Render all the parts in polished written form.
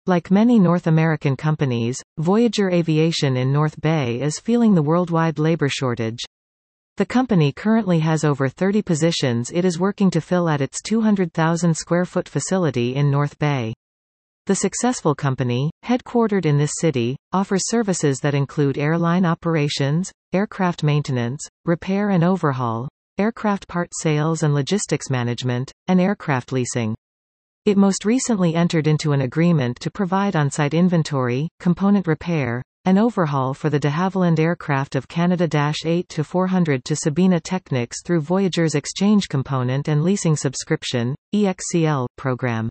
Like many North American companies, Voyager Aviation in North Bay is feeling the worldwide labor shortage. The company currently has over 30 positions it is working to fill at its 200,000 square foot facility in North Bay. The successful company, headquartered in this city, offers services that include airline operations, aircraft maintenance, repair and overhaul, aircraft part sales and logistics management, and aircraft leasing. It most recently entered into an agreement to provide on-site inventory, component repair, and overhaul for the de Havilland aircraft of Canada-8-400 to Sabena Technics through Voyager's Exchange Component and Leasing Subscription, EXCL, program.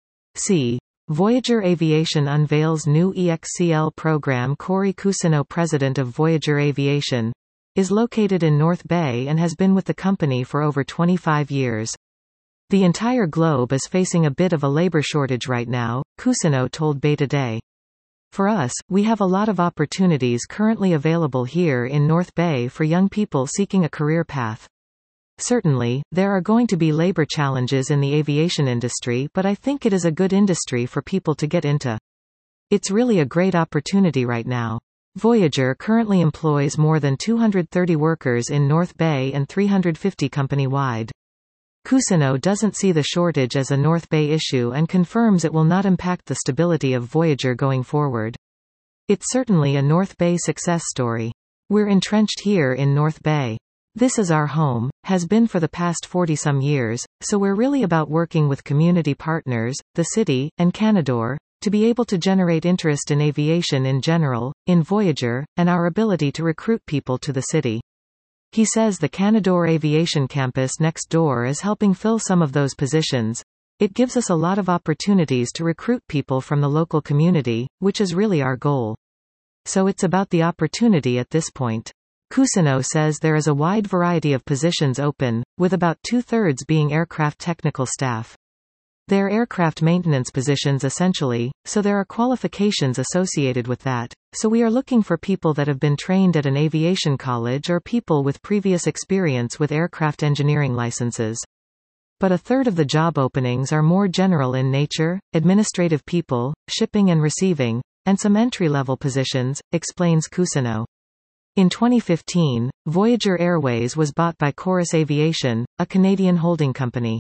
C. Voyager Aviation unveils new EXCL program. Corey Cousineau, president of Voyager Aviation, is located in North Bay and has been with the company for over 25 years. The entire globe is facing a bit of a labor shortage right now, Cousineau told Bay Today. For us, we have a lot of opportunities currently available here in North Bay for young people seeking a career path. Certainly, there are going to be labor challenges in the aviation industry, but I think it is a good industry for people to get into. It's really a great opportunity right now. Voyager currently employs more than 230 workers in North Bay and 350 company-wide. Cousineau doesn't see the shortage as a North Bay issue and confirms it will not impact the stability of Voyager going forward. It's certainly a North Bay success story. We're entrenched here in North Bay. This is our home, has been for the past 40-some years, so we're really about working with community partners, the city, and Canadore, to be able to generate interest in aviation in general, in Voyager, and our ability to recruit people to the city. He says the Canadore Aviation Campus next door is helping fill some of those positions. It gives us a lot of opportunities to recruit people from the local community, which is really our goal. So it's about the opportunity at this point. Cousineau says there is a wide variety of positions open, with about 2/3 being aircraft technical staff. They're aircraft maintenance positions essentially, so there are qualifications associated with that. So we are looking for people that have been trained at an aviation college or people with previous experience with aircraft engineering licenses. But 1/3 of the job openings are more general in nature, administrative people, shipping and receiving, and some entry-level positions, explains Cousineau. In 2015, Voyager Airways was bought by Chorus Aviation, a Canadian holding company.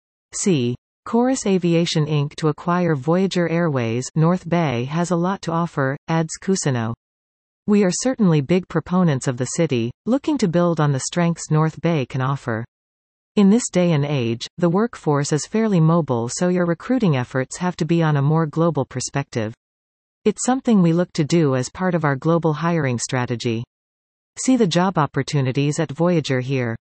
C. Chorus Aviation Inc. to acquire Voyager Airways. North Bay has a lot to offer, adds Cousineau. We are certainly big proponents of the city, looking to build on the strengths North Bay can offer. In this day and age, the workforce is fairly mobile, so your recruiting efforts have to be on a more global perspective. It's something we look to do as part of our global hiring strategy. See the job opportunities at Voyager here.